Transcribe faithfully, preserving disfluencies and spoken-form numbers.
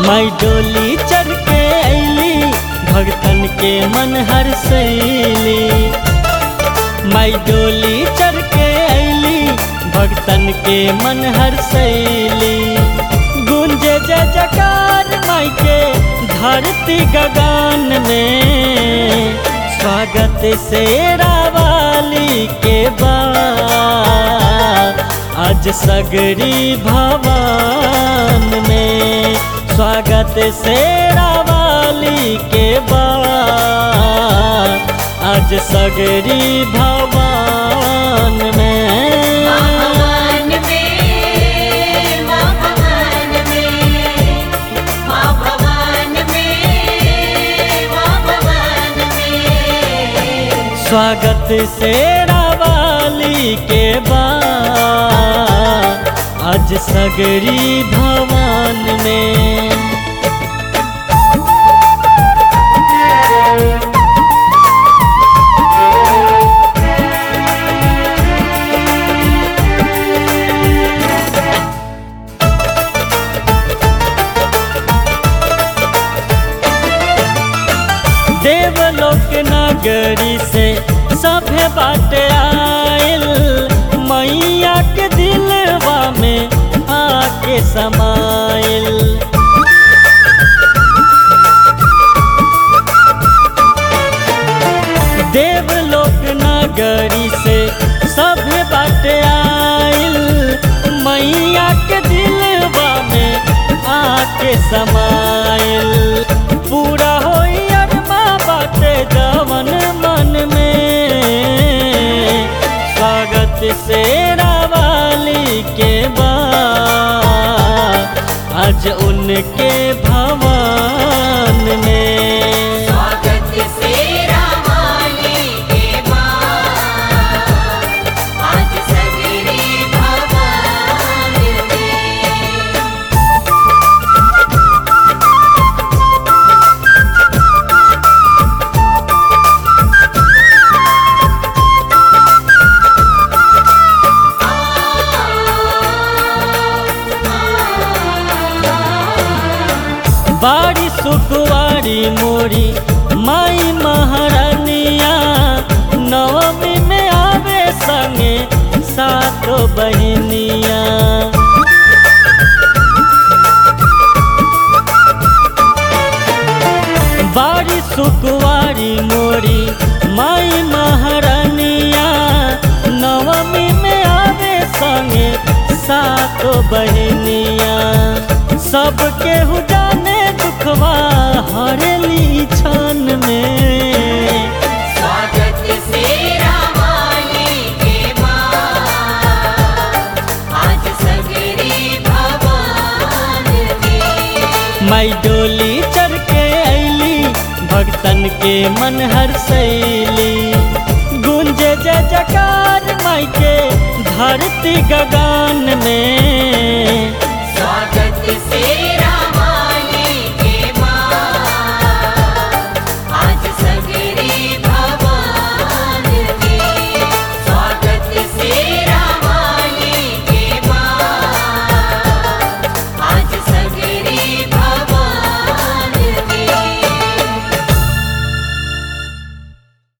माई डोली चढ़ के अली भगतन के मन हर्षैली। माई डोली चढ़ के अली भगतन के मन हर्षैली। गूंजे जय जयकार माई के धरती गगन में। स्वागत शेरा वाली के बा आज सगरी भवन में। स्वागत शेरा वाली के बा आज सगरी भवन में। स्वागत शेरा वाली के बा आज सगरी भवन में। देवलोक नगरी से सभे बाटे आइल। मैया के दिलवा में आके समाइल। देवलोक नगरी से सभे बाटे आइल। मैया के दिलवा में आके समाइल। पूरा होई अरमा बाटे जवन मन में। स्वागत शेरा वाली के बा आज उनके भवन में। स्वागत शेरा वाली के बा आज सगरी भवन में। बाड़ी सुकुवारी मोरी माई महारानिया। नवमी में आवे संगे सातो बहनिया। बाड़ी सुकुवारी मोरी माई महारानिया। नवमी में आवे संगे सातो बहनिया। सबके हु जाने दुखवा हरेली छन में। स्वागत शेरा वाली के बा आज सगरी भवन में। माई डोली चढ़ के अली भगतन के मन हर्षैली। गूंजे जय जयकार माई के धरती गगन में। स्वागत शेरा